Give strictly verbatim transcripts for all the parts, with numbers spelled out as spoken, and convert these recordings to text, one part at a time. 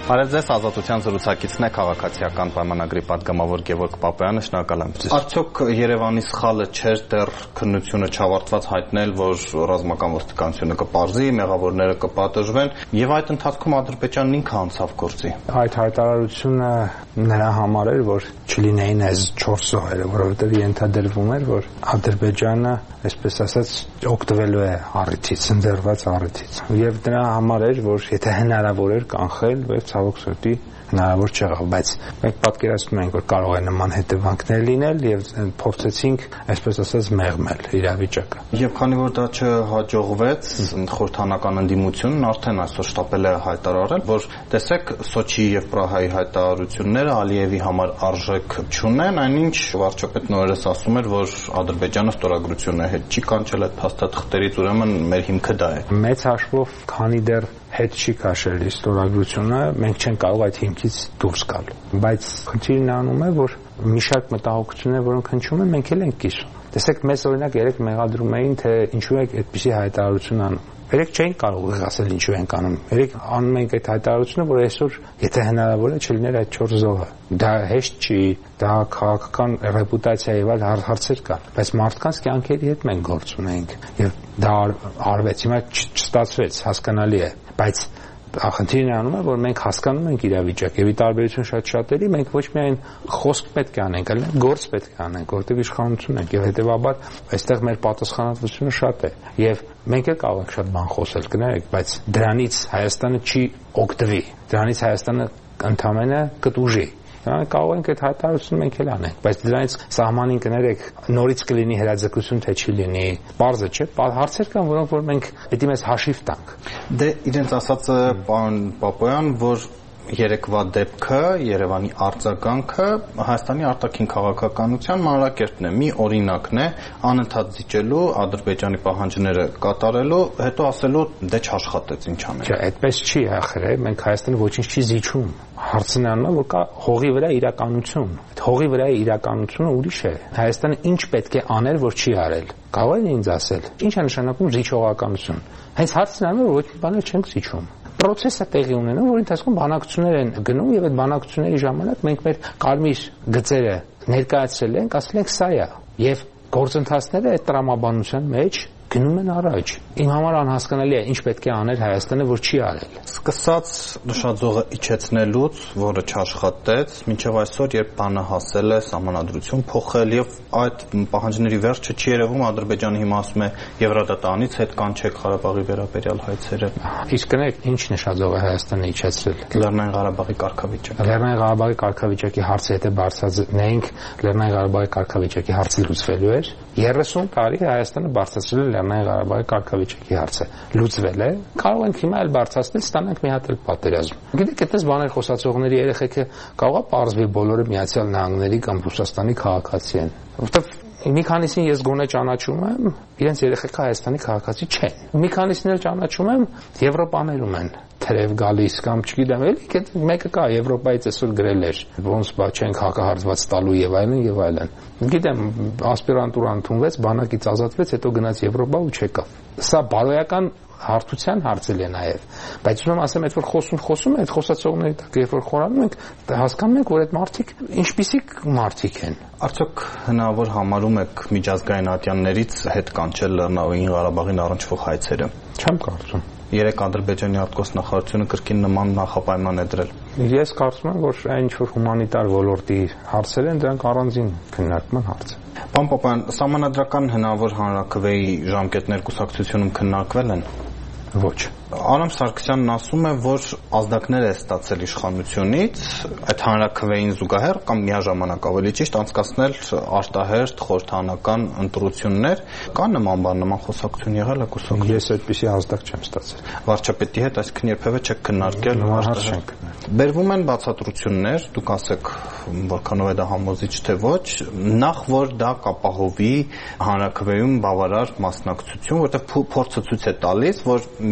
Արև ձեզ ազատության զրուցակիցն է քաղաքացիական պայմանագրի պատգամավոր Գևորգ Պապոյանը, շնորհակալ եմ։ Արդյոք Երևանի սխալը չէր դեռ քննությունը չավարտված հայտնել, որ ռազմական ոստիկանությունը կպարզի, մեղավորները կպատժվեն, եւ այդ ընթացքում Ադրբեջանն ինքը անցավ գործի։ Այդ հայտարարությունը նրա համար էր, որ չլինեին այս չորս զոհերը, որովհետեւ ենթադրվում էր, որ Ադրբեջանը, այսպես ասած, օգտվելու է առիթից, ընձեռված առիթից։ Եվ դրա համար էր, որ եթե հնարավոր էր կանխել, բայց ցավոք սրտի հնարավոր չեղավ, բայց մենք պատկերացնում ենք, որ կարող է նման հետևանքներ լինել եւ փորձեցինք, այսպես ասած, մեղմել իրավիճակը։ Եվ քանի որ դա չհաջողվեց, խորհրդանական ընդդիմությունն արդեն այսօր շտապել է հայտարարել, որ տեսեք Սոչիի եւ Պրահայի հայտարարությունները Ալիևի համար արժեք չունեն, այնինչ վարչապետն օրերս ասում էր, որ Ադրբեջանը ստորագրությունը հետ չի կանչել այդ փաստաթղթերից, ուրեմն մեր հիմքը դա է։ Մեծ հաշվով, քանի դեռ հետ չի քաշել ստորագրությունը, մենք չենք կարող այդ հիմքից դուրս գալ։ Բայց խնդիրն անում է, որ մի շարք մտահոգություններ, որոնք հնչում են, մենք էլ ենք կիսում։ Տեսեք, մեզ օրինակ երեք մեղադրում էին, թե ինչու է այդպիսի հայտարարություն անում։ Երեք չէին կարող ասել ինչու ենք անում։ Երեք անում ենք այդ հայտարարությունը, որ այսօր, եթե հնարավոր է, չլիներ այդ չորս զոհը։ Դա հեշտ չի, դա քաղաքական ռեպուտացիա եւ այլ հարցեր կան, բայց մարդկանց կյանքերի հետ մենք գործ ունենք եւ դա արվեց, հիմա չստացվեց, հասկանալի է, բայց խնդիրն անում է, որ մենք հասկանում ենք իրավիճակը եւ ի տարբերություն շատ շատերի մենք ոչ միայն խոսք պետք է անենք, այլ գործ պետք է անենք, որտեղ իշխանություն ենք եւ հետեւաբար այստեղ մեր պատասխանատվությունը շատ է եւ մենք էլ կարող ենք շատ բան խոսել, կներեք, բայց դրանից Հայաստանը չի օգտվի, դրանից Հայաստանը ընդամենը կտուժի։ Դրանից կարող ենք այդ հայտարարությունը մենք էլ անենք, բայց դրանից սահմանին կներեք նորից կլինի հրաձգություն թե չի լինի, բարձր չէ, հարցեր կան, որոնք որ մենք պետք է մեզ հաշիվ տանք։ Դե իրենց ասածը պարոն Պապոյան, որ երեկվա դեպքը, Երևանի արձագանքը Հայաստանի արտաքին քաղաքականության մանրակերտն է, մի օրինակն է, անընդհատ զիջելու, Ադրբեջանի պահանջները կատարելու, հետո ասելու դե չաշխատեց, ինչ անենք։ Չէ, այդպես չի ախր, մենք Հայաստանը ոչինչ չի զիջում։ Հարցն անում է, որ կա հողի վրա իրականություն։ Այդ հողի վրա իրականությունը ուրիշ է։ Հայաստանը ինչ պետք է աներ, որ չի արել։ Կարող է ինձ ասել, ինչ է նշանակում զիջողականություն։ Հենց հարցն անում է, որ ոչ մի բան չենք զիջում։ Պրոցեսը տեղի ունենում, որ ընթացքում բանակցություններ են գնում եւ այդ բանակցությունների ժամանակ մենք մեր կարմիր գծերը ներկայացրել ենք, ասել ենք սա է եւ գործընթացները այդ տրամաբանության մեջ գնում են առաջ։ Իմ համար անհասկանալի է ինչ պետք է անել Հայաստանը, որ չի արել։ Սկսած նշաձողը իջեցնելուց, որը չաշխատեց, մինչև այսօր, երբ բանը հասել է սահմանադրություն փոխել եւ այդ պահանջների վերջը չի երևում, Ադրբեջանը հիմա ասում է Եվրադատարանից հետ կանչեք Ղարաբաղի վերաբերյալ հայցերը։ Իսկ կներեք, ինչ նշաձող է Հայաստանը իջեցրել։ Լեռնային Ղարաբաղի կարգավիճակ։ Լեռնային Ղարաբաղի կարգավիճակի հարցը եթե բարձրացնեինք, Լեռնային Ղարաբաղի կարգավիճակի հարցը լուծվելու էր։ երեսուն տարի Հայաստանը բարձրացրել է Լեռնային Ղարաբաղի կարգավիճակի հարցը, լուծվել է, կարող ենք հիմա էլ բարձրացնել, ստանանք մի հատ էլ պատերազմ։ Գիտեք, այդպես բաներ խոսացողների երեխեքը կարող է պարզվի բոլորը Միացյալ Նահանգների կամ Ռուսաստանի քաղաքացի են, որովհետև մի քանիսին ես գոնե ճանաչում եմ, իրենց երեխեքը Հայաստանի քաղաքացի չեն։ Մի քանիսին էլ ճանաչում եմ, Եվրոպաներում են թրև գալիս կամ չգիտեմ, էլի մեկը կա Եվրոպայից այսօր գրել էր, ոնց բա չենք հակահարցված տալու եւ այլն եւ այլն։ Գիտեմ, ասպիրանտուրա ընդունվեց, բանակից ազատվեց, հետո գնաց Եվրոպա ու չեկավ։ Սա բարոյական հարթության հարցել է նաև, բայց ուզում ասեմ, այդ որ խոսում խոսում է, այդ խոսացողների տակ երբ որ խորանում ենք, հասկանում ենք, որ այդ մարդիկ ինչպիսի մարդիկ են։ Արդյոք հնարավոր համարում եք միջազգային ատյաններից հետ կանչել Լեռնային Ղարաբաղին առնչվող հայցերը։ Չեմ կարծում։ Երեք Ադրբեջանի արտգործնախարարությունը կրկին նման նախապայման է դրել։ Ես կարծում եմ, որ այն ինչ որ հումանիտար ոլորտի հարցեր են, դրանք առանձին քննարկման հարց են։ Պարոն Պապոյան, սահմանադրական հնարավոր հանրաքվեի ժամկետներ կուսակցությունում քննարկվել են։ Ոչ։ Արամ Սարգսյանն ասում է, որ ազդակներ է ստացել իշխանությունից այդ հանրաքվեին զուգահեռ կամ միաժամանակ ավելի ճիշտ անցկացնել արտահերթ խորհրդանական ընտրություններ, կա նման բան, նման խոսակցություն եղել է կուսակցություն։ Ես այդպիսի ազդակ չեմ ստացել։ Վարչապետի հետ այսինքն երբևէ չեք քննարկել արտահերթ։ Բերվում են բացատրություններ, դուք ասեք որքանով է դա համոզիչ թե ոչ, նախ որ դա կապահովի հանրաքվեում բավարար մասնակցություն, որտեղ փորձը ցույց է տալիս, որ միայն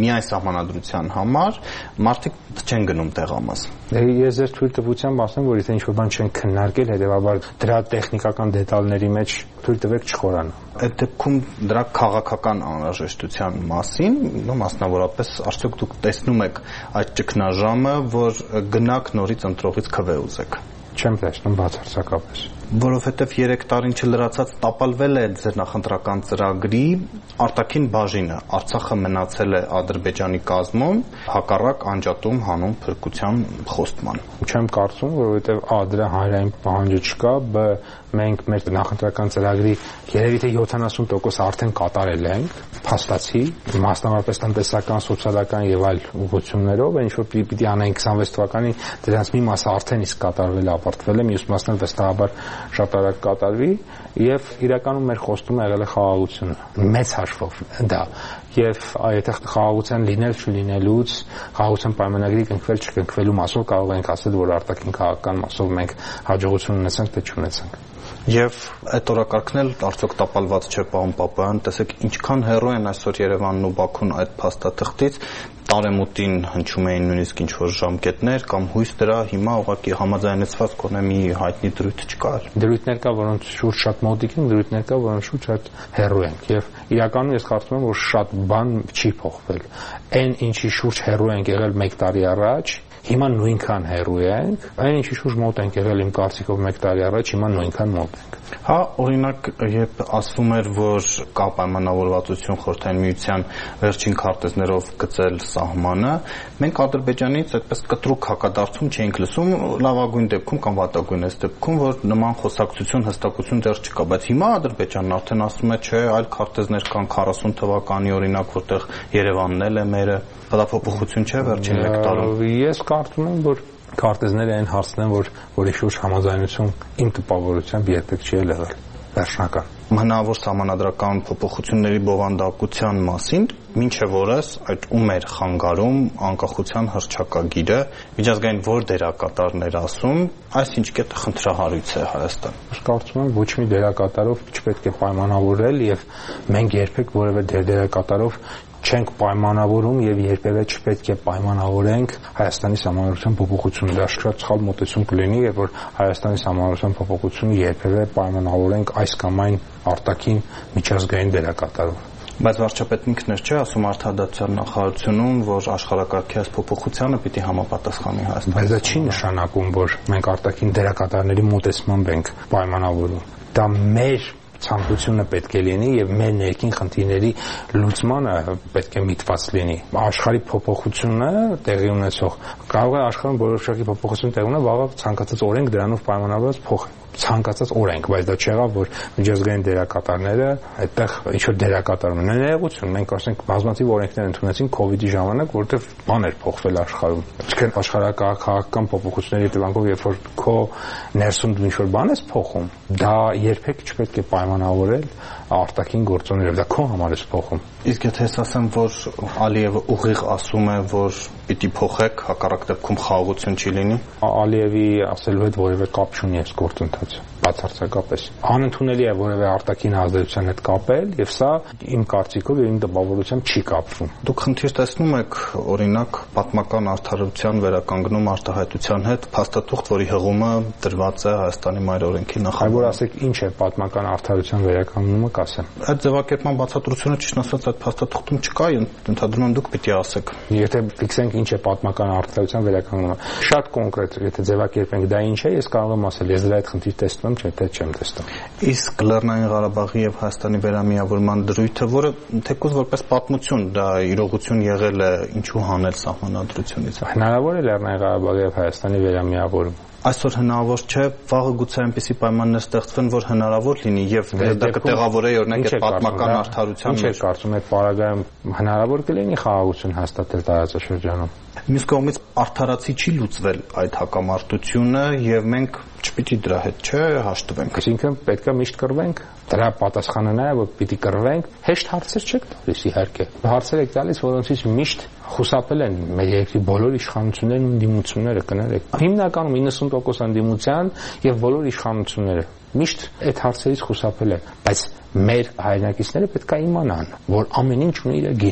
սահմանադրության համար մարդիկ չեն գնում տեղամաս։ Ես ես թույլ տվությամբ ասեմ, որ եթե ինչ-որ բան չեն քննարկել, հետեւաբար դրա տեխնիկական դետալների մեջ թույլ տվեք չխորանա։ Այդ դեպքում դրա քաղաքական անհրաժեշտության մասին, մասնավորապես արդյոք դուք տեսնում եք այդ ճգնաժամը, որ գնաք նորից ընտրողից քվե ուզեք։ Չեմ տեսնում բացարձակապես։ Որովհետև երեք տարին չլրացած տապալվել է ձեր նախընտրական ծրագրի արտաքին բաժինը, Արցախը մնացել է Ադրբեջանի կազմում, հակառակ անջատում հանուն փրկության խոստման։ Չեմ կարծում, որովհետև ա դրա հանրային պահանջը չկա, բ մենք մեր նախընտրական ծրագրի երևի թե յոթանասուն տոկոս արդեն կատարել ենք, փաստացի, մասնավորապես տնտեսական, սոցիալական եւ այլ ուղղություններով, ինչ որ պիտի անենք քսանվեց թվականին, դրանց մի մասը արդեն իսկ կատարվել է, ապարտվել է, մյուս մասն էլ վստահաբար շատ արագ կատարվի եւ իրականում մեր խոստումը եղել է խաղաղությունը մեծ հաշվով դա եւ եթե խաղաղության լինել չլինելուց խաղաղության պայմանագրի կնքվել չկնքվելու մասով կարող ենք ասել որ արտաքին քաղաքական մասով մենք հաջողություն ունեցանք թե չունեցանք Եվ այդ օրակարգն էլ արդյոք տապալված չէ պարոն Պապայան, տեսեք ինչքան հեռու են այսօր Երևանն ու Բաքուն այդ փաստաթղթից, տարեմուտին հնչում էին նույնիսկ ինչ-որ ժամկետներ կամ հույս դրա, հիմա ուղղակի համաձայնեցված կոնե մի հայտնի դրույթ չկար։ Դրույթներ կա, որոնց շուրջ շատ մոտիկ են, դրույթներ կա, որոնց շուրջ շատ հեռու են, եւ իրականում ես կարծում եմ, որ շատ բան չի փոխվել։ Այն ինչի շուրջ հեռու ենք եղել մեկ տարի առաջ, հիմա նույնքան հեռու ենք, այն ինչի շուրջ մոտ ենք եղել իմ կարծիքով մեկ տարի առաջ, հիմա նույնքան մոտ ենք։ Հա, օրինակ, երբ ասվում էր, որ կա պայմանավորվածություն Խորհրդային Միության վերջին քարտեզներով գծել սահմանը, մենք Ադրբեջանից այդպես կտրուկ հակադարձում չէինք լսում, լավագույն դեպքում կամ վատագույն այս դեպքում, որ նման խոսակցություն, հստակություն դեռ չկա, բայց հիմա Ադրբեջանն արդեն ասում է, չէ, այլ քարտեզներ կան քառասուն թվականի, օրինակ, որտեղ Երևանն էլ է մերը, դա փոփոխություն չէ վերջին մեկ տարում։ Ես կարծում եմ, որ քարտեզները այն հարցն են, որ որի շուրջ համաձայնություն իմ տպավորությամբ երբեք չի եղել վերջնական։ Հնարավոր սահմանադրական փոփոխությունների բովանդակության մասին մինչև օրս այդ ում էր խանգարում անկախության հռչակագիրը, միջազգային որ դերակատարներ ասում, այսինչ կետը խնդրահարույց է Հայաստան։ Ես կարծում եմ ոչ մի դերակատարով չպետք է պայմանավորել եւ մենք երբեք որևէ դերակատարով չենք պայմանավորում եւ երբեւե չպետք է պայմանավորենք Հայաստանի սահմանադրության փոփոխությունը։ Դա շատ սխալ մոտեցում կլինի, երբ որ Հայաստանի սահմանադրության փոփոխությունը երբեւե պայմանավորենք այս կամ այն արտաքին միջազգային դերակատարով։ Բայց վարչապետն ինքն էր չէ ասում արդարադատության նախարարությունում, որ աշխարհակարգի այս փոփոխությանը պիտի համապատասխանի Հայաստանը։ Բայց դա չի նշանակում, որ մենք արտաքին դերակատարների մոտեցմամբ ենք պայմանավորում։ Դա մեր ցանկությունը պետք է լինի եւ մեր ներքին խնդիրների լուծմանը պետք է միտված լինի։ Աշխարհի փոփոխությունը տեղի ունեցող կարող է աշխարհում որոշակի փոփոխություն տեղի ունենալ, վաղը ցանկացած օրենք դրանով պայմանավորված փոխ ցանկացած օրենք, բայց դա չեղավ, որ միջազգային դերակատարները այդտեղ ինչ-որ դերակատարում են։ Ներողություն, մենք ասենք բազմաթիվ օրենքներ ընդունեցին կոവിഡ്ի ժամանակ, որովհետև բան էր փոխվել աշխարհում։ Ինչքան աշխարհակաղակական փոփոխությունների հետևանքով, երբ որ քո ներսում դու ինչ-որ բան ես փոխում, դա երբեք չպետք է պայմանավորել արտաքին գործոններով, դա քո համար է փոխում։ Իսկ եթե ես ասեմ, որ Ալիևը ուղիղ ասում է, որ պիտի փոխեք, հակառակ դեպքում խաղաղություն չի լինի։ Ալիևի ասելու հետ որևէ կապ չունի այս գործընթացը, բացարձակապես։ Անընդունելի է որևէ արտաքին ազդեցության հետ կապել, եւ սա իմ կարծիքով եւ իմ տպավորությամբ չի կապվում։ Դուք խնդիր տեսնում եք, օրինակ, պատմական արդարության վերականգնում արտահայտության հետ փաստաթուղթ, որի հղումը դրված է Հայաստանի մայր օրենքի նախագծում։ Այ որ ասեք, ինչ է պատմական արդարության վերականգնումը, կասեմ։ Այդ ձևակերպման բացատրությունը ճիշտ ասած այդ փաստաթղթում չկա, ընդհանրում եմ դուք պիտի ասեք։ Եթե ֆիքսենք ինչ է պատմական արդարության վերականգնումը, շատ կոնկրետ, եթե ձևակերպենք դա ինչ է, ես կարող եմ ասել, ես դրա այդ խնդիր տեսնում եմ, չէ՞ թե չեմ տեսնում։ Իսկ Լեռնային Ղարաբաղի եւ Հայաստանի վերամիավորման դրույթը, որը թեկուզ որպես պատմություն դա իրողություն եղել է, ինչու հանել սահմանադրությունից։ Հնարավոր է Լեռնային Ղարաբաղի եւ Հայաստանի վերամիավորում։ Այսօր հնարավոր չէ, վաղը գուցե այնպիսի պայմաններ ստեղծվեն, որ հնարավոր լինի եւ դա կտեղավորի օրինակ այդ պատմական արդարության մեջ։ Ինչ է կարծում այդ պարագայում հնարավոր կլինի խաղաղություն հաստատել տարածաշրջանում։ Մյուս կողմից արդարացի չի լուծվել այդ հակամարտությունը եւ մենք չպիտի դրա հետ չէ հաշտվենք։ Այսինքն պետքա միշտ կռվենք։ Դրա պատասխանը նա է, որ պիտի կռվենք։ Հեշտ հարցեր չեք տալիս իհարկե։ Հարցեր եք տալիս, որոնցից միշտ խուսափել են մեր երկրի բոլոր իշխանություններն ու ընդդիմությունները, կներեք։ Հիմնականում իննսուն տոկոս ընդդիմության եւ բոլոր իշխանությունները միշտ այդ հարցերից խուսափել են, բայց մեր հայրենակիցները պետք է իմանան, որ ամեն ինչ ունի իր գինը։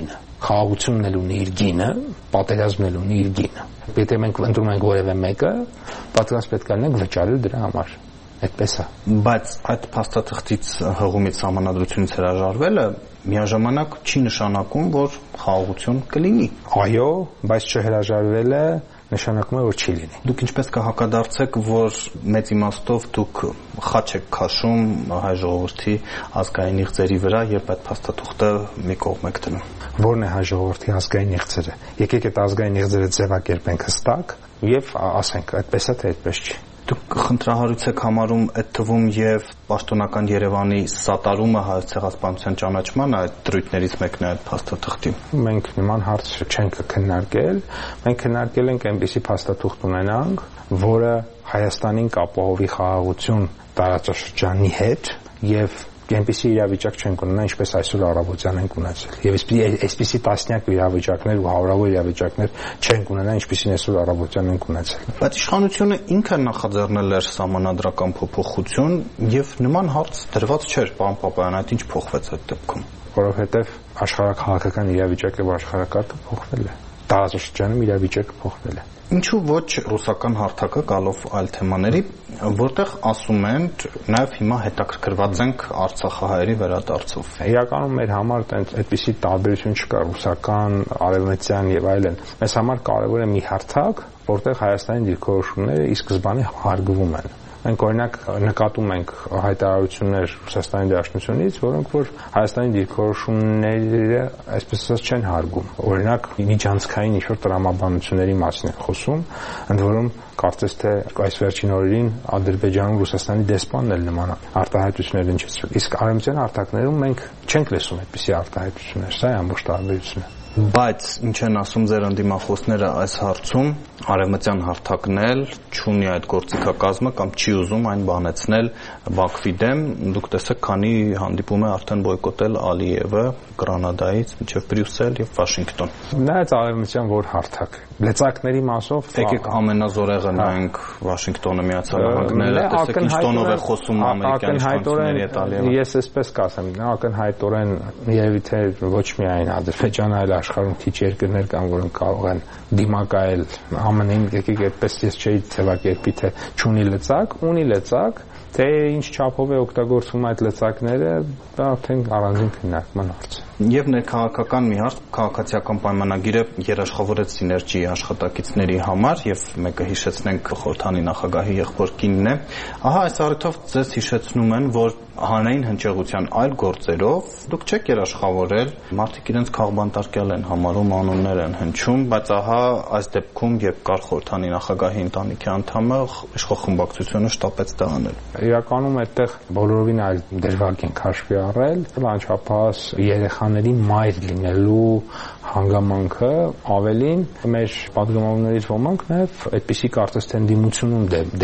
խաղաղությունն էլ ունի իր գինը, պատերազմն էլ ունի իր գինը։ Եթե մենք ընտրում ենք որևէ մեկը, պատրաստ պետք է լինենք վճարել դրա համար։ Այդպես է։ Բայց այդ փաստաթղթից հղումից համանadrությունից հրաժարվելը միաժամանակ չի նշանակում, որ խաղաղություն կլինի։ Այո, բայց չհրաժարվելը նշանակում է, որ չի լինի։ Դուք ինչպես կհակադարձեք, որ մեծ իմաստով դուք խաչ եք քաշում հայ ժողովրդի ազգային իղձերի վրա, երբ այդ փաստաթուղթը մի կողմ եք դնում։ Որն է հայ ժողովրդի ազգային իղձերը։ Եկեք այդ ազգային իղձերը ձևակերպենք հստակ եւ ասենք, այդպես է թե այդպես չի։ Դուք խնդրահարույց եք համարում այդ թվում եւ պաշտոնական Երևանի սատարումը հայոց ցեղասպանության ճանաչմանը, այդ դրույթներից մեկն է այդ փաստաթղթի։ Մենք նման հարց չենք քննարկել, մենք քննարկել ենք այնպիսի փաստաթուղթ ունենանք, որը Հայաստանին կապահովի խաղաղություն տարածաշրջանի հետ եւ այնպիսի իրավիճակ չենք ունենա, ինչպես այսօր առավոտյան ենք ունեցել։ Եվ այսպիսի տասնյակ իրավիճակներ ու հարյուրավոր իրավիճակներ չենք ունենա, ինչպիսին այսօր առավոտյան ենք ունեցել։ Բայց իշխանությունը ինքը նախաձեռնել էր սահմանադրական փոփոխություն եւ նման հարց դրված չէր, պարոն Պապայան, այդ ինչ փոխվեց այդ դեպքում։ Որովհետեւ աշխարհակահաղական իրավիճակը եւ աշխարհակարգը փոխվել է։ Տարածաշրջանում իրավիճակը փոխվել է։ Ինչու ոչ ռուսական հարթակը գալով այլ թեմաների, որտեղ ասում են նաև հիմա հետաքրքրված ենք արցախահայերի վերադարձով։ Իրականում մեր համար այդպիսի տարբերություն չկա ռուսական, արևմտյան եւ այլն։ Մեզ համար կարևոր է մի հարթակ, որտեղ Հայաստանի դիրքորոշումները ի սկզբանե հարգվում են։ Մենք օրինակ նկատում ենք հայտարարություններ Ռուսաստանի Դաշնությունից, որոնք որ Հայաստանի դիրքորոշումները այսպես ասած չեն հարգում։ Օրինակ միջանցքային ինչ-որ տրամաբանությունների մասին է խոսում, ընդ որում կարծես թե այս վերջին օրերին Ադրբեջանում Ռուսաստանի դեսպանն էլ նման արտահայտություններ հնչեցրել։ Իսկ արևմտյան հարթակներում մենք չենք լսում այդպիսի արտահայտություններ, սա է ամբողջ տարբերությունը։ Բայց ինչ են ասում ձեր ընդդիմախոսները այս հարցում, արևմտյան հարթակն էլ չունի այդ գործիքակազմը կամ չի ուզում այն բանեցնել Բաքվի դեմ, դուք տեսեք, քանի հանդիպում է արդեն բոյկոտել Ալիևը Գրանադայից մինչև Բրյուսել եւ Վաշինգտոն։ Նայած արևմտյան որ հարթակ լծակների մասով եկեք ամենազորեղը նայենք Վաշինգտոնը, Միացյալ Նահանգները, տեսեք ինչ տոնով է խոսում ամերիկյան իշխանությունների հետ Ալիևը։ Ես էսպես կասեմ, ակնհայտորեն երևի թե ոչ միայն Ադրբեջանը, այլ աշխարհում քիչ երկրներ կան, որոնք կարող են դիմակայել ԱՄՆ-ին, եկեք այդպես ես չէի ձևակերպի, թե չունի լծակ, ունի լծակ, թե ինչ չափով է օգտագործվում այդ լծակները, դա արդեն առանձին քննարկման հարց է։ Եվ ներքաղաքական մի հարց, քաղաքացիական պայմանագիրը երաշխավորեց սիներգիի աշխատակիցների համար եւ մեկը հիշեցնենք խորհրդանի նախագահի եղբոր կինն է։ Ահա այս առիթով ձեզ հիշեցնում են, որ հանրային հնչեղության այլ գործերով դուք չեք երաշխավորել, մարդիկ իրենց քաղբանտարկյալ են համարում, անուններ են հնչում, բայց ահա այս դեպքում, երբ կար խորհրդանի նախագահի ընտանիքի անդամը, իշխող խմբակցությունը շտապեց դա անել։ Իրականում այդտեղ բոլորովին այլ դրվագ են հաշվի առել, անչափահաս երեխաների մայր լինելու հանգամանքը, ավելին մեր պատգամավորներից ոմանք նաև այդպիսի կարծես թե ընդդիմությունում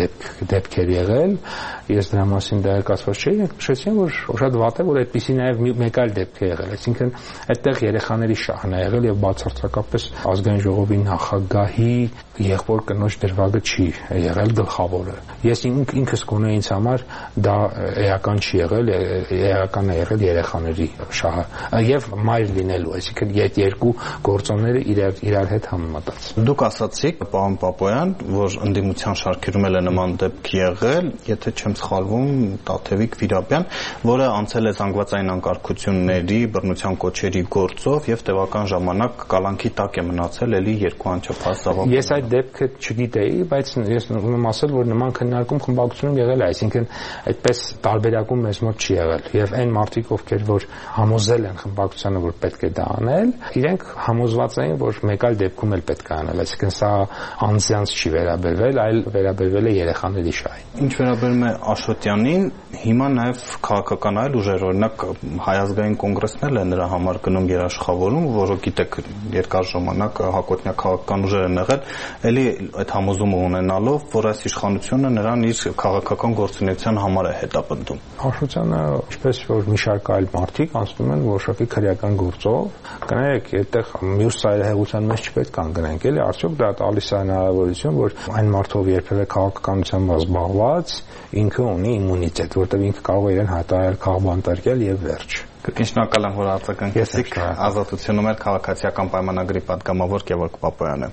դեպքեր եղել, ես դրա մասին դերակացված չէի, նշեցին, որ շատ վատ է, որ այդպիսի նաև մեկ այլ դեպք է եղել, այսինքն այդտեղ երեխաների շահն է եղել եւ բացարձակապես ազգային ժողովի նախագահի եղբոր կնոջ դրվագը չի եղել գլխավորը։ Ես ինքս գոնե ինձ համար դա էական չի եղել, էական է եղել երեխաների շահը եւ մայր լինելու, այսինքն այդ երկու գործոնները իրար իրար հետ համեմատած։ Դուք ասացիք, պարոն Պապոյան, որ ընդդիմության շարքերում էլ է նման դեպք եղել, եթե չեմ սխալվում, Տաթևիկ Վիրապյան, որը անցել է զանգվածային անկարգությունների, բռնության կոչերի գործով եւ տևական ժամանակ կալանքի տակ է մնացել էլի երկու անչափահաս զավակով։ Ես այդ դեպքը չգիտեի, բայց ես ուզում ասել, որ նման քննարկում խմբակցությունում եղել է, այսինքն այդպես տարբերակում մեզ մոտ չի եղել եւ այն մարդիկ, ովքեր որ համոզել են խմբակցությանը, որ պետք է դա անել, իրենք համոզված էին, որ մեկ այլ դեպքում էլ պետք է անել, այսինքն սա անձյանց չի վերաբերվել, այլ վերաբերվել է երեխաների շահին։ Ինչ վերաբերում է Աշոտյանին, հիմա նաեւ քաղաքական այլ ուժեր, օրինակ Հայ ազգային կոնգրեսն էլ է նրա համար գնում երաշխավորում, որը գիտեք երկար ժամանակ հակոտնյա քաղաքական ուժեր են եղել, էլի այդ համոզումը ունենալով, որ այս իշխանությունը նրան իր քաղաքական գործունեության համար է հետապնդում։ Աշոտյանը, ինչպես որ մի շարք այլ մարդիկ անցնում են որոշակի քրեական գործով, կներեք, այդտեղ մյուս ծայրահեղության մեջ չպետք է անգնենք, էլի արդյոք դա տալիս է հնարավորություն, որ այն մարդով երբևէ քաղաքականությամբ զբաղված ինքը ունի իմունիտետ, որտեղ ինքը կարող է իրեն հայտարարել քաղբանտարկյալ եւ վերջ։ Կրկին շնորհակալ եմ, որ արձագանքեցիք Ազատությունում մեր քաղաքացիական պայմանագրի պատգամավոր Գևորգ Պապոյանը։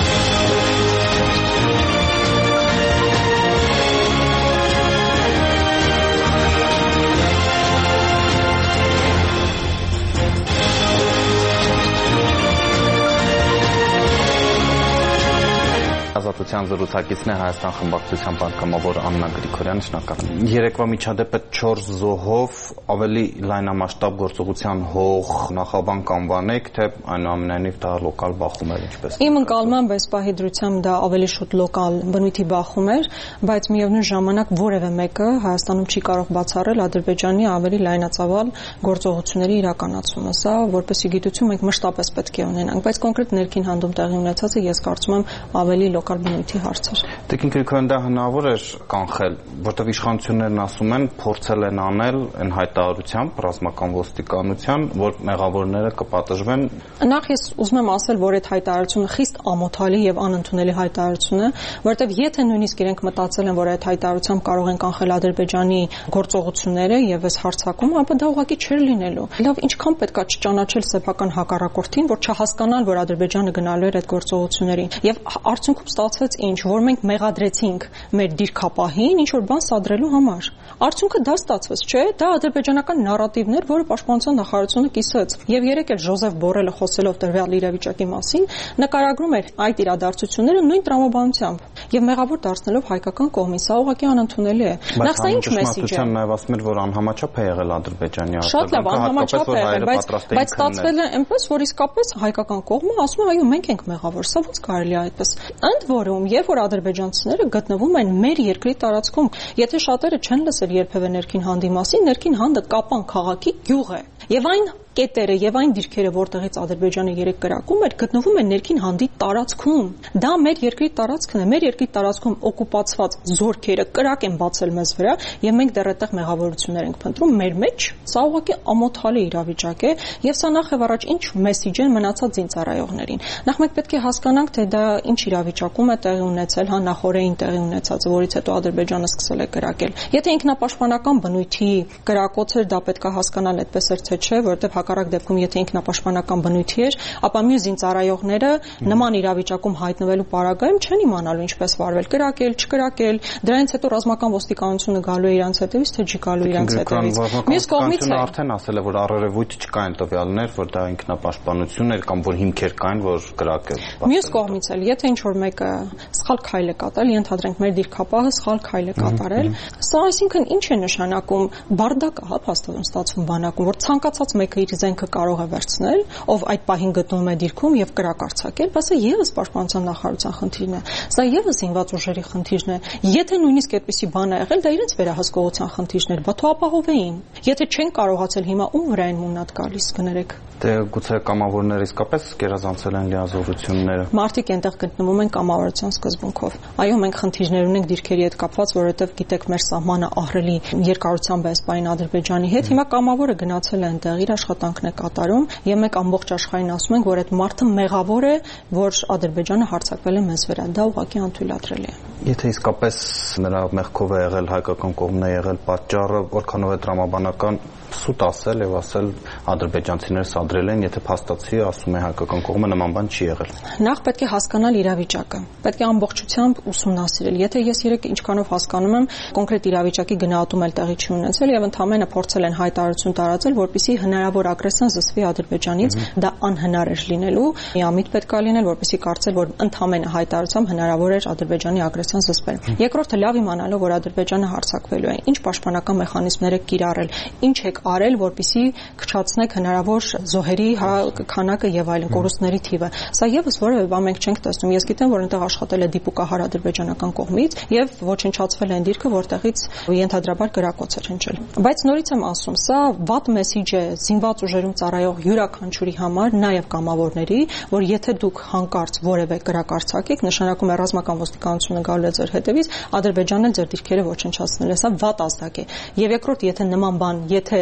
Ազատության զրուցակիցն է Հայաստան խմբակցության պատգամավոր Աննա Գրիգորյանը, շնորհակալ եմ։ Երեկվա միջադեպը չորս զոհով ավելի լայնամասշտաբ գործողության հող նախաբանկ անվանեք, թե այնուամենայնիվ դա լոկալ բախում էր, ինչպես։ Իմ ընկալմամբ այս պահի դրությամբ դա ավելի շուտ լոկալ բնույթի բախում էր, բայց միևնույն ժամանակ որևէ մեկը Հայաստանում չի կարող բացառել Ադրբեջանի ավելի լայնածավալ գործողությունների իրականացումը։ Սա որպեսզի գիտություն մենք մշտապես պետք է ունենանք, բայց կոնկրետ ներքին հանդում տեղի ունեցածը ես կարծում եմ ավելի լոկալ բնույթի հարց էր։ Տիկին Գրիգորյան, դա հնարավոր էր կանխել, որտեղ իշխանություններն ասում են, փորձել են անել այն հայտարարությամբ ռազմական ոստիկանության, որ մեղավորները կպատժվեն։ Նախ ես ուզում եմ ասել, որ այդ հայտարարությունը խիստ ամոթալի եւ անընդունելի հայտարարություն է, որտեղ եթե նույնիսկ իրենք մտածել են, որ այդ հայտարարությամբ կարող են կանխել Ադրբեջանի գործողությունները եւ այս հարձակումը, ապա դա ուղղակի չէր լինելու։ Լավ, ինչքան պետքա չճանաչել սեփական հակառակորդին, որ չհասկանան, որ Ադրբեջանը գնալու էր այդ գործողություններին։ Եվ արդյունքում ստացվեց ինչ, որ մենք մեղադրեցինք մեր դիրքապահին ինչ որ բան սադրելու համար։ Արդյունքը դա ստացվեց, չէ՞։ Դա ադրբեջանական նարատիվն էր, որը պաշտպանության նախարարությունը կիսեց։ Եվ երեք էլ Ժոզեֆ Բորելը խոսելով դրվյալ իրավիճակի մասին նկարագրում էր այդ իրադարձությունները նույն տրամաբանությամբ եւ մեղավոր դարձնելով հայկական կողմին։ Սա ուղղակի անընդունելի է։ Նախ սա ինչ մեսիջ է։ Նաև ասում էր, որ անհամաչափ է եղել Ադրբեջանի Շատ լավ, անհամաչափ է եղել, բայց բայց ստացվել է այնպես, որ իսկապես հայկական կողմը ասում է, այո, մենք ենք մեղավոր, սա ո՞նց կարելի է այդպես։ Ընդ որում, երբ որ ադրբեջանցիները գտնվում են մեր երկրի տարածքում, եթե շատերը չեն լսել երբևէ ներքին հանդի մասին, ներքին հանդը Կապան քաղաքի գյուղ է։ Եվ այն կետերը եւ այն դիրքերը, որտեղից Ադրբեջանը երեք կրակում էր, գտնվում են ներքին հանդի տարածքում։ Դա մեր երկրի տարածքն է, մեր երկրի տարածքում օկուպացված զորքերը կրակ են բացել մեզ վրա եւ մենք դեռ այդտեղ մեղավորություններ ենք փնտրում մեր մեջ։ Սա ուղղակի ամոթալի իրավիճակ է եւ սա նախ եւ առաջ ինչ մեսիջ են մնացած զինծառայողներին։ Նախ մենք պետք է հասկանանք, թե դա ինչ իրավիճակում է տեղի ունեցել, հա նախորդին տեղի ունեցած, որից հետո Ադրբեջանը սկսել է կրակել։ Եթե ինքնապաշտպանական բնույթի կրակոց էր, դա պետք է հասկանալ այդպես էր թե չէ, որտեղ հակառակ դեպքում եթե ինքնապաշտպանական բնույթի էր, ապա մյուս զինծառայողները նման իրավիճակում հայտնվելու պարագայում չեն իմանալու ինչպես վարվել, կրակել, չկրակել, դրանից հետո ռազմական ոստիկանությունը գալու է իրանց հետևից, թե չի գալու իրանց հետևից։ Մյուս կողմից է արդեն ասել է, որ առերևույթ չկային տվյալներ, որ դա ինքնապաշտպանություն էր կամ որ հիմքեր կային, որ կրակել։ Մյուս կողմից էլ, եթե ինչ որ մեկը սխալ քայլ է կատարել, ենթադրենք մեր դիրքապահը սխալ քայլ է կատարել, սա այսինքն ինչ է նշանակում, բարդակ է, հա, փաստորեն ստացվում բանակում, որ ցանկացած մեկը իր զենքը կարող է վերցնել, ով այդ պահին գտնվում է դիրքում եւ կրակ արձակել, բայց սա եւս պաշտպանության նախարարության խնդիրն է։ Սա եւս զինված ուժերի խնդիրն է։ Եթե նույնիսկ այդպիսի բան է եղել, դա իրենց վերահսկողության խնդիրն էր, բա թող ապահովեին։ Եթե չեն կարողացել հիմա ում վրա են մունատ գալիս, կներեք։ Դե գուցե կամավորները իսկապես գերազանցել են լիազորությունները։ Մարդիկ այնտեղ գտնվում են կամավորության սկզբունքով։ Այո, մենք խնդիրներ ունենք դիրքերի հետ կապված, որովհետև գիտեք, մեր սահմանը ահռելի երկարությամբ է սպայն Ադրբեջանի հետ։ Հիմա կամավորը գնացել է այնտեղ, իր աշխատանքն է կատարում, եւ մենք ամբողջ աշխարհին ասում ենք, որ այդ մարդը մեղավոր է, որ Ադրբեջանը հարձակվել է մեզ վրա։ Դա ուղղակի անթույլատրելի է։ Եթե իսկապես նրա մեղքով է եղել, հայկական կողմն է եղել պատճառը, որքանով է տրամաբանական սուտ ասել եւ ասել ադրբեջանցիները սադրել են, եթե փաստացի ասում է հայկական կողմը նման բան չի եղել։ Նախ պետք է հասկանալ իրավիճակը, պետք է ամբողջությամբ ուսումնասիրել։ Եթե ես երեք ինչքանով հասկանում եմ, կոնկրետ իրավիճակի գնահատում էլ տեղի չի ունեցել եւ ընդհանրապես փորձել են հայտարարություն տարածել, որպեսզի հնարավոր ագրեսիան զսվի Ադրբեջանից, դա անհնար էր լինելու։ Միամիտ պետք է լինել, որպեսզի կարծել, որ ընդհանրապես հայտարարությամբ հնարավոր էր Ադրբեջանի ագրեսիան զսպել։ Երկրորդը լավ իմանալով, որ Ադրբեջանը հարձակվելու է, ինչ պաշտպանական մեխանիզմներ եք կիրառել, ինչ եք արել, որպեսզի քչացնեք հնարավոր զոհերի քանակը եւ այլն, կորուստների թիվը։ Սա եւս որևէ բան մենք չենք տեսնում։ Ես գիտեմ, որ այնտեղ աշխատել է դիպուկահար ադրբեջանական կողմից եւ ոչնչացվել է այն դիրքը, որտեղից ենթադրաբար կրակոց էր հնչել։ Բայց նորից եմ ասում, սա վատ մեսիջ է զինված ուժերում ծառայող յուրաքանչյուրի համար, նաեւ կամավորների, որ եթե դուք հանկարծ որևէ կրակ արձակեք, նշանակում է ռազմական ոստիկանությունը գալու է ձեր հետևից, Ադրբեջանն էլ ձեր դիրքերը ոչնչացնել է։ Սա վատ ազդակ է։ Եվ երկրորդ, եթե նման բան, եթե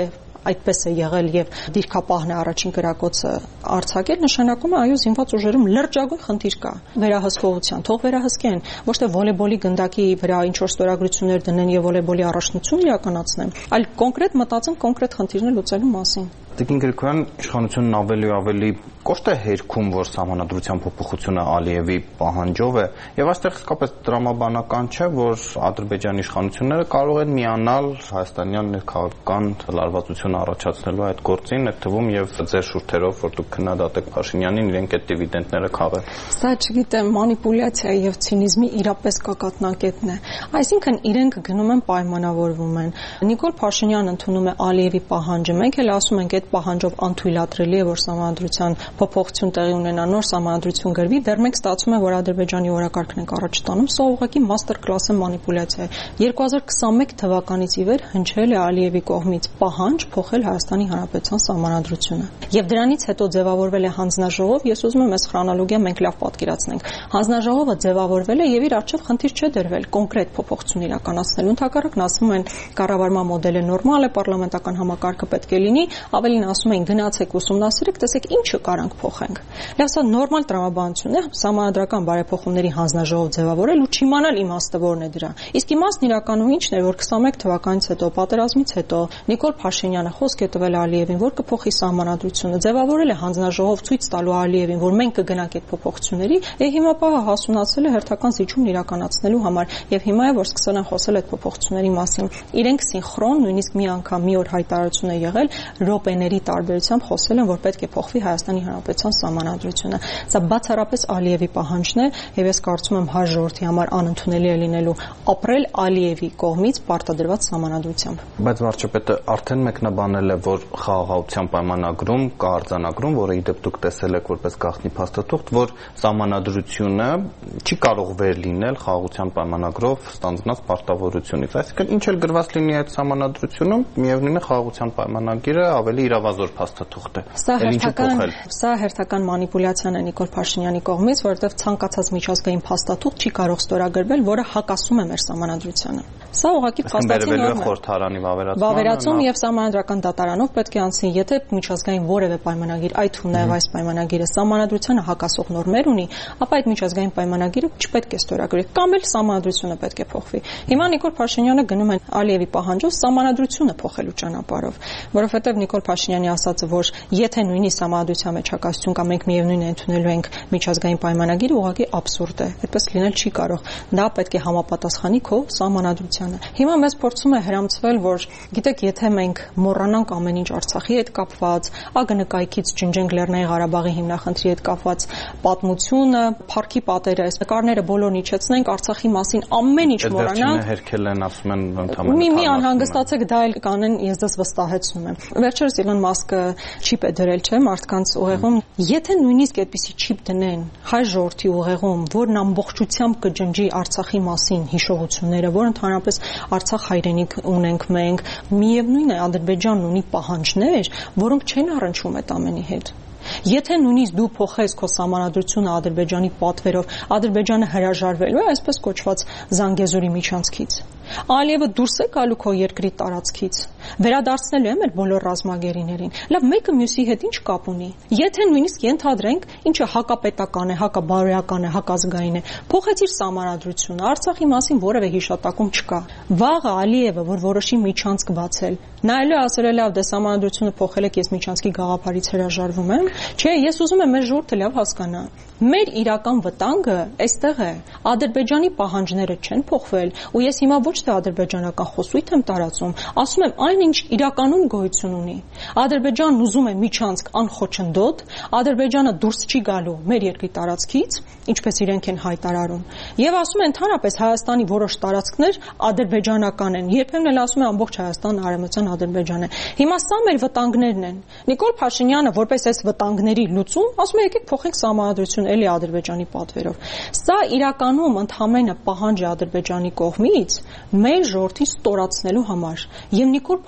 այդպես է եղել եւ դիրքապահն է առաջին կրակոցը արձակել, նշանակում է այո զինված ուժերում լրջագույն խնդիր կա վերահսկողության, թող վերահսկեն, ոչ թե վոլեբոլի գնդակի վրա ինչ որ ստորագրություններ դնեն եւ վոլեբոլի առաջնություն իրականացնեն, այլ կոնկրետ մտածեն կոնկրետ խնդիրներ լուծելու մասին։ Տիկին Գրիգորյան, իշխանությունն ավելի ու ավելի կոշտ է հերքում, որ սահմանադրության փոփոխությունը Ալիևի պահանջով է, եւ այստեղ իսկապես դրամաբանական չէ, որ Ադրբեջանի իշխանությունները կարող են միանալ հայաստանյան ներքաղաքական լարվածությունը առաջացնելու այդ գործին, այդ թվում եւ ձեր շուրթերով, որ դուք քննադատեք Փաշինյանին, իրենք այդ դիվիդենտները քաղեն։ Սա չգիտեմ, մանիպուլյացիա եւ ցինիզմի իրապես կակատնակետն է։ Այսինքն իրենք գնում են պայմանավորվում են։ Նիկոլ Փաշինյանն ընդունում է Ալիևի պահանջը, մենք էլ ասում ենք այդ պահանջով անթույլատրելի է, որ սահմանադրության փոփոխություն տեղի ունենա, նոր սահմանադրություն գրվի, դեռ մենք ստացվում է, որ Ադրբեջանի օրակարգն ենք առաջ տանում, սա ուղղակի մաստեր կլասի մանիպուլյացիա է։ երկու հազար քսանմեկ թվականից ի վեր հնչել է Ալիևի կողմից պահանջ փոխել Հայաստանի Հանրապետության սահմանադրությունը։ Եվ դրանից հետո ձևավորվել է հանձնաժողով, ես ուզում եմ այս քրոնոլոգիա մենք լավ պատկերացնենք։ Հանձնաժողովը ձևավորվել է եւ իր առջեւ խնդիր չէ դրվել կոնկրետ փոփոխություն իրականացնելու։ Ընդհակառակն ասում են կառավարման մոդելը նորմալ է, պարլամենտական համակարգը պետք է լինի, ավելին ասում են գնացեք ուսումնասիրեք, տեսեք ինչը կարանք փոխենք։ Լավ, սա նորմալ տրամաբանություն է, սահմանադրական բարեփոխումների հանձնաժողով ձևավորել ու չիմանալ իմաստը որն է դրա։ Իսկ իմաստն իրականում ինչն է, որ քսանմեկ թվականից հետո, պատերազմից հետո Նիկոլ Փաշինյանը խոսք է տվել Ալիևին, որ կփոխի սահմանադրությունը, ձևավորել է հանձնաժողով ցույց տալու Ալիևին, որ մենք կգնանք այդ փոփոխությունների, եւ հիմա պահը հասունացել է հերթական զիջումն իրականացնելու համար, եւ հիմա է որ սկսել են խոսել այդ փոփոխությունների մասին։ Իրենք սինխրոն, նույնիսկ մի անգամ մի օր հայտարարություն է եղել, րոպեների տարբերությամբ խոսել են, որ պետք է փոխվի Հայաստանի Հանրապետության սահմանադրությունը։ Սա բացառապես Ալիևի պահանջն է, եւ ես կարծում եմ հայ ժողովրդի համար անընդունելի է լինելու ապրել Ալիևի կողմից պարտադրված սահմանադրությամբ։ Բայց վարչապետը արդեն մեկնաբանել է, որ խաղաղության պայմանագրում կա արձանագրում, որը ի դեպ դուք տեսել եք որպես գաղտնի փաստաթուղթ, որ սահմանադրությունը չի կարող վեր լինել խաղաղության պայմանագրով ստանձնած պարտավորությունից։ Այսինքն ինչ էլ գրված լինի այդ սահմանադրությունում, միևնույն է խաղաղության պայմանագիրը ավելի իրավազոր փաստաթուղթ է։ Սա հերթական սա հերթական մանիպուլյացիան է Նիկոլ Փաշինյանի կողմից, որովհետև ցանկացած միջազգային փաստաթուղթ չի կարող ստորագրվել, որը հակասում է մեր սահմանադրությանը։ Սա ուղղակի փաստացի նորմ է։ Խորհրդարանի վավերացում։ Վավերացում եւ սահմանադրական դատարանով պետք է անցնի, եթե միջազգային որևէ պայմանագիր, այդ թվում նաեւ այս պայմանագիրը սահմանադրությանը հակասող նորմեր ունի, ապա այդ միջազգային պայմանագիրը չպետք է ստորագրվի, կամ էլ սահմանադրությունը պետք է փոխվի։ Հիմա Նիկոլ Փաշինյանը գնում է Ալիևի պահանջով սահմանադրությունը փոխելու ճանապարհով, որովհետեւ Նիկոլ Փաշինյանի ասածը, որ եթե նույնիսկ սահմանադրության մեջ հակասություն կա, մենք միևնույն է ընդունելու ենք միջազգային պայմանագիրը, ուղղակի աբսուրդ է։ Այդպես լինել չի կարող։ Դա պետք է համապատասխանի քո սահմանադրությանը։ Հիմա մեզ փորձում է հրամցվել, որ գիտեք, եթե մենք մոռանանք ամեն ինչ Արցախի հետ կապված, ագնկայքից ջնջենք Լեռնային Ղարաբաղի հիմնախնդրի հետ կապված պատմությունը, փառքի պատերը, այս նկարները բոլորն իջեցնենք, Արցախի մասին ամեն ինչ մոռանանք։ Հերքել են, ասում են ընդհանրապես։ Մի մի անհանգստացեք, դա էլ կանեն, ես դες վստահեցնում եմ։ Վերջերս Իլոն Մասկը չիպ է դրել, չէ՞, մարդկանց ուղեղում, եթե նույնիսկ այդպիսի չիպ դնեն հայ ժողովրդի ուղեղում, որն ամբողջությամբ կջնջի Արցախի մասին հիշողությունները, որ ընդհանրապես Արցախ հայրենիք ունենք մենք, միևնույն է Ադրբեջանն ունի պահանջներ, որոնք չեն առնչվում այդ ամենի հետ։ Եթե նույնիսկ դու փոխես քո սահմանադրությունը Ադրբեջանի պատվերով, Ադրբեջանը հրաժարվելու է այսպես կոչված Զանգեզուրի միջանցքից։ Ալիևը դուրս է գալու քո երկրի տարածքից, վերադարձնելու է մեր բոլոր ռազմագերիներին։ Լավ, մեկը մյուսի հետ ինչ կապ ունի։ Եթե նույնիսկ ենթադրենք, ինչը հակապետական է, հակաբարոյական է, հակազգային է, փոխեցիր սահմանադրությունը, Արցախի մասին որևէ հիշատակում չկա։ Վաղը Ալիևը, որ որոշի միջանցք բացել, նայելու է ասել, լավ, դե սահմանադրությունը փոխել եք, ես միջանցքի գաղափարից հրաժարվում եմ։ Չէ, ես ուզում եմ մեր ժողովուրդը լավ հասկանա։ Մեր իրական վտանգը այստեղ է։ Ադրբեջանի պահանջները չեն փոխվել, ու ես հիմա ոչ թե ադրբեջանական խոսույթ եմ տարածում, ասում եմ այն ինչ իրականում գոյություն ունի։ Ադրբեջանն ուզում է միջանցք անխոչնդոտ, Ադրբեջանը դուրս չի գալու մեր երկրի տարածքից, ինչպես իրենք են հայտարարում, եւ ասում են ընդհանրապես Հայաստանի որոշ տարածքներ ադրբեջանական են, երբեմն էլ ասում է ամբողջ Հայաստանը արևմտյան Ադրբեջան է։ Հիմա սա մեր վտանգներն են։ Նիկոլ Փաշինյանը որպես այս վտանգների լուծում ասում է եկեք փոխենք սահմանադրություն էլի Ադրբեջանի պատվերով։ Սա իրականում ընդհանրապես պահանջ է Ադրբեջանի կողմից մեր ժողովրդի ստորացնելու համար։ Եվ Նիկոլ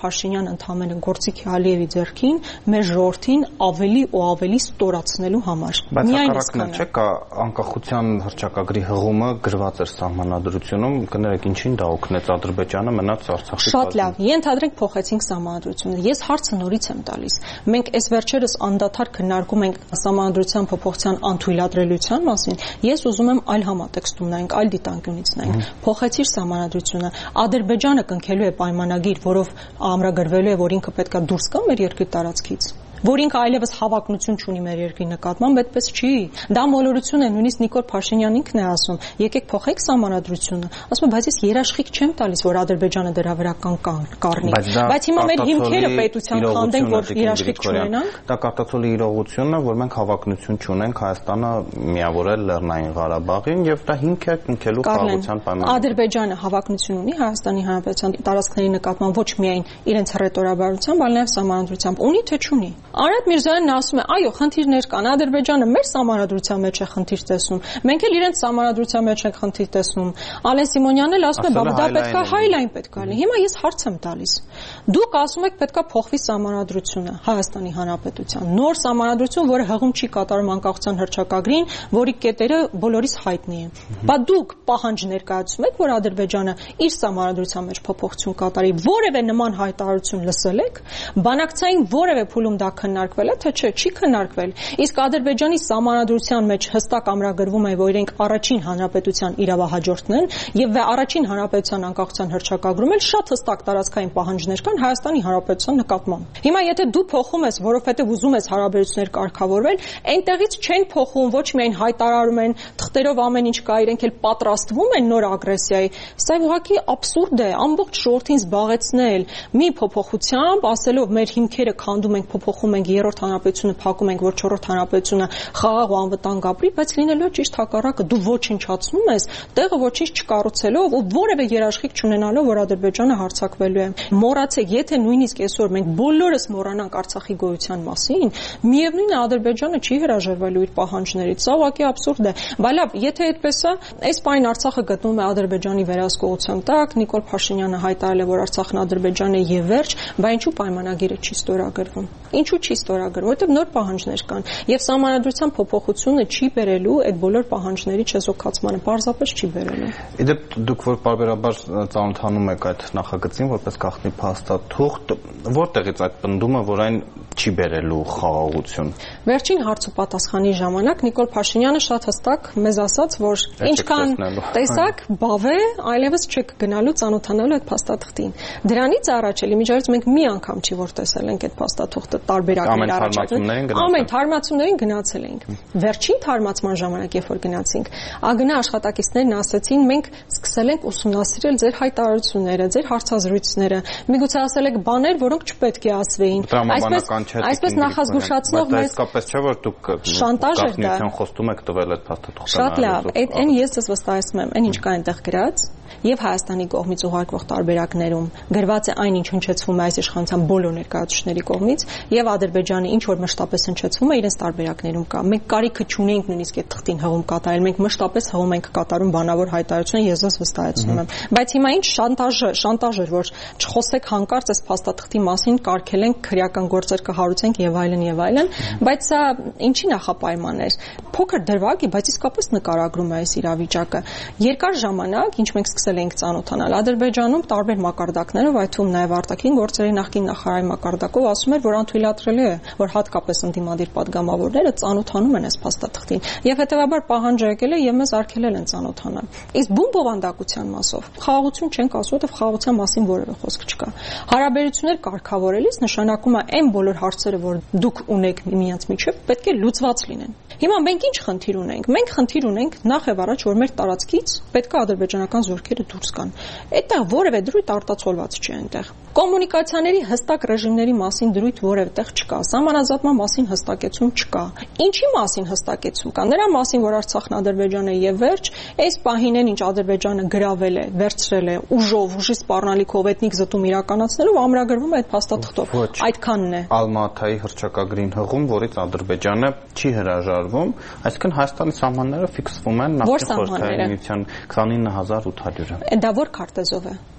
Փաշինյանը ընդամենը գործիք է Ալիևի ձեռքին մեր ժողովրդին ավելի ու ավելի ստորացնելու համար։ Միայն այսքանը չէ, կա անկախության հռչակագրի հղումը գրված էր սահմանադրությունում, կներեք ինչին դա օգնեց Ադրբեջանը մնաց Արցախի։ Շատ լավ, ենթադրենք փոխեցինք սահմանադրությունը։ Ես հարցը նորից եմ տալիս։ Մենք այս վերջերս անդադար քննարկում ենք սահմանադրության փոփոխության անթույլատրելիության մասին։ Ես ուզում եմ այլ համատեքստում նայենք, այլ դիտանկյունից նայենք։ Փոխեցիր սահմանադրությունը։ Ադրբեջանը կնքելու է պայմանագիր, որով ամրագրվելու է, որ ինքը պետքա դուրս գա մեր երկրի տարածքից, որ ինքը այլևս հավակնություն չունի մեր երկրի նկատմամբ, այդպես չի։ Դա մոլորություն է, նույնիսկ Նիկոլ Փաշինյանն ինքն է ասում, եկեք փոխեք սահմանադրությունը։ Ասում եմ, բայց ես երաշխիք չեմ տալիս, որ Ադրբեջանը դրա վրա կառնի։ Բայց հիմա մեր հիմքերը պետության քանդենք, որ երաշխիք չունենանք։ Դա կարտացոլի իրողությունն է, որ մենք հավակնություն չունենք Հայաստանը միավորել Լեռնային Ղարաբաղին եւ դա հիմք է կնքելու խաղաղության պայմանները։ Ադրբեջանը հավակնություն ունի Հայաստանի Հանրապետության տարածքների նկատմամբ ոչ միայն իրենց հռետորաբարությամբ, այլ նաեւ սահմանադրությամբ։ Ունի թե չունի։ Արադ Միրզոյանն ասում է, այո, խնդիրներ կան, Ադրբեջանը մեր սահմանադրության մեջ է խնդիր տեսնում, մենք էլ իրենց սահմանադրության մեջ ենք խնդիր տեսնում։ Ալեն Սիմոնյանն էլ ասում է, բա դա պետքա հայլայն պետքա լինի։ Հիմա ես հարց եմ տալիս։ Դուք ասում եք պետքա փոխվի սահմանադրությունը Հայաստանի Հանրապետության, նոր սահմանադրություն, որը հղում չի կատարում անկախության հռչակագրին, որի կետերը բոլորիս հայտնի են։ Բա դուք պահանջ ներկայացում եք, որ Ադրբեջանը իր սահմանադրության մեջ փոփոխություն կատարի, որևէ նման հայտարարություն լսել եք, բանակցային որևէ փուլում դա քննարկվել է, թե չէ, չի քննարկվել։ Իսկ Ադրբեջանի սահմանադրության մեջ հստակ ամրագրվում է, որ իրենք առաջին հանրապետության իրավահաջորդն են եւ առաջին հանրապետության անկախության հռչակագրում էլ շատ հստակ տարածքային պահանջներ կան Հայաստանի Հանրապետության նկատմամբ։ Հիմա եթե դու փոխում ես, որովհետեւ ուզում ես հարաբերություններ կարգավորվել, այնտեղից չեն փոխում, ոչ միայն հայտարարում են, թղթերով ամեն ինչ կա, իրենք էլ պատրաստվում են նոր ագրեսիայի։ Սա ուղղակի աբսուրդ է, ամբողջ ժողովրդին զբաղեցնել մի փոփոխությամբ, ասելով մեր հիմքերը քանդում ենք, փոփոխում ենք երրորդ հանրապետությունը, փակում ենք, որ չորրորդ հանրապետությունը խաղաղ ու անվտանգ ապրի, բայց լինելու է ճիշտ հակառակը։ Դու ոչնչացնում ես, տեղը ոչինչ չկառուցելով ու որևէ երաշխիք չունենալով, որ Ադրբեջանը հարձակվելու է։ Մոռացեք, եթե նույնիսկ այսօր մենք բոլորս մոռանանք Արցախի գոյության մասին, միևնույն է Ադրբեջանը չի հրաժարվելու իր պահանջներից։ Սա ուղղակի աբսուրդ է։ Բայց լավ, եթե այդպես է, այս պայն Արցախը գտնվում է Ադրբեջանի վերահսկողության տակ, Նիկոլ Փաշինյանը հայտարարել է, որ Արցախն Ադրբեջան է եւ վերջ, բայց ինչու պայմանագիրը չի ստորագրվում։ Ինչու չի ստորագրվում, որովհետև նոր պահանջներ կան եւ սահմանադրության փոփոխությունը չի բերելու այդ բոլոր պահանջների չեզոքացմանը, պարզապես չի բերելու։ Իդեպ դուք որ բարբերաբար ծանոթանում եք այդ նախագծին որպես գաղտնի փաստաթուղթ, որտեղից այդ պնդումը, որ այն չի բերելու խաղաղություն։ Վերջին հարց ու պատասխանի ժամանակ Նիկոլ Փաշինյանը շատ հստակ մեզ ասաց, որ ինչքան տեսակ բավ է, այլևս չեք գնալու ծանոթանալու այդ փաստաթղթին։ Դրանից առաջ էլի միջավայրից մենք մի անգամ չի որ տեսել ենք այդ փաստաթուղթը տարբերակներ առաջացել։ Ամեն թարմացումներին գնացել ենք։ Վերջին թարմացման ժամանակ, երբ որ գնացինք, ագնա աշխատակիցներն ասացին, մենք սկսել ենք ուսումնասիրել ձեր հայտարարությունները, ձեր հարցազրույցները։ Միգուցե ասել եք բաներ, որոնք չպետք է ասվեին։ Այսպես այսպես նախազգուշացնող մեզ իսկապես չէ որ դուք գաղտնիության խոստում եք տվել այդ փաստաթուղթը։ Շատ լավ, այդ այն ես ես վստահեցնում եմ, այն ինչ կա այնտեղ գրած եւ Հայաստանի կողմից ուղարկվող տարբերակներում գրված է այն, ինչ հնչեցվում է այս իշխանության բոլոր ներկայացուցիչների կողմից եւ Ադրբեջանը ինչ որ մշտապես հնչեցվում է իրենց տարբերակներում կա։ Մենք կարիքը չունենք նույնիսկ այդ թղթին հղում կատարել, մենք մշտապես հղում ենք կատարում բանավոր հայտարարություն, ես ես վստահեցնում եմ։ Բայց հիմա ինչ շանտաժ շանտաժ էր, որ չխոսեք հանկարծ այս փաստաթղթի մասին, կարգել ենք քրեական գործեր կհարուցենք եւ այլն եւ այլն, բայց սա ինչի նախապայման էր։ Փոքր դրվագ է, բայց իսկապես նկարագրում է այս իրավիճակը։ Երկար ժամանակ, ինչ մենք սկսել ենք ծանոթանալ Ադրբեջանում տարբեր մակարդակներով, այդ թվում նաեւ արտաքին գործերի նախկին նախարարի մակարդակով ասում էր, որ անթույլատրելի է, որ հատկապես ընդդիմադիր падգամավորները ծանոթանում են այս փաստաթղթին եւ հետեւաբար պահանջ եկել է եւ մեզ արգելել են ծանոթանալ։ Իսկ բուն բովանդակության մասով խաղաղություն չենք ասում, որովհետեւ խաղաղության մասին որևէ խոսք չկա։ Հարաբերություններ կարգավորելիս նշանակում է այն բոլոր հարցերը, որ դուք ունեք միմյանց միջև, պետք է լուծված լինեն։ Հիմա մենք ինչ խնդիր ունենք։ Մենք խնդիր ունենք նախ եւ առաջ, որ մեր տարածքից պետք է ադրբեջանական զորքերը դուրս գան։ Այդտեղ որևէ դրույթ արտացոլված չի այնտեղ։ Կոմունիկացիաների հստակ ռեժիմների մասին դրույթ որևէ տեղ չկա, սահմանազատման մասին հստակեցում չկա։ Ինչի մասին հստակեցում կա։ Նրա մասին, որ Արցախն Ադրբեջան է եւ վերջ, այս պահին ինչ Ադրբեջանը գրավել է, վերցրել է ուժով, ուժի սպառնալիքով էթնիկ զտում իրականացնելով ամրագրվում է այդ փաստաթղթով։ Այդքանն է։ Ալմատայի հռչակագրին հղում, որից Ադրբեջանը չի հրաժարվում, այսինքն Հայաստանի սահմանները ֆիքսվում են նախկին խորհրդային միության քսանինը հազար ութ հարյուրը։ Դա որ քարտեզով է։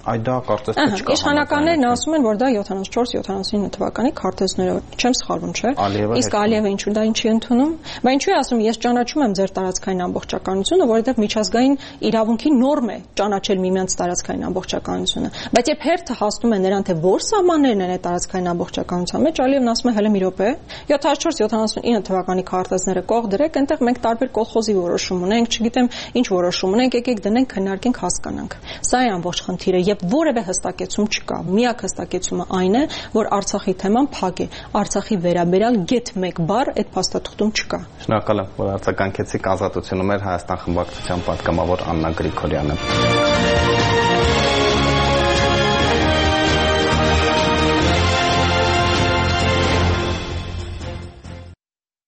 Այ դա կարծես թե չկա։ Իշխանականներն ասում են, որ դա յոթանասունչորս յոթանասունինը թվականի քարտեզները, չեմ սխալվում, չէ՞։ Իսկ Ալիևը ինչու դա ինչի ընդունում։ Բայց ինչու է ասում, ես ճանաչում եմ ձեր տարածքային ամբողջականությունը, որովհետև միջազգային իրավունքի նորմ է ճանաչել միմյանց տարածքային ամբողջականությունը։ Բայց երբ հերթը հասնում է նրան, թե որ սահմաններն են այդ տարածքային ամբողջականության մեջ, Ալիևն ասում է, հələ մի րոպե, յոթանասունչորս յոթանասունինը թվականի քարտեզները կող դրեք, այնտեղ մենք տարբեր կոլխոզի որոշում ունենք, չգիտեմ, ինչ որոշում ունենք, եկեք դնենք, քննարկենք, հասկանանք։ Սա է ամբողջ խնդիրը, եւ որևէ հստակեցում չկա։ Միակ հստակեցումը այն է, որ Արցախի թեման փակ է։ Արցախի վերաբերյալ գեթ մեկ բառ այդ փաստաթղթում չկա։ Շնորհակալ եմ, որ արձագանքեցիք Ազատությունում էր Հայաստան խմբակցության պատգամավոր Աննա Գրիգորյանը։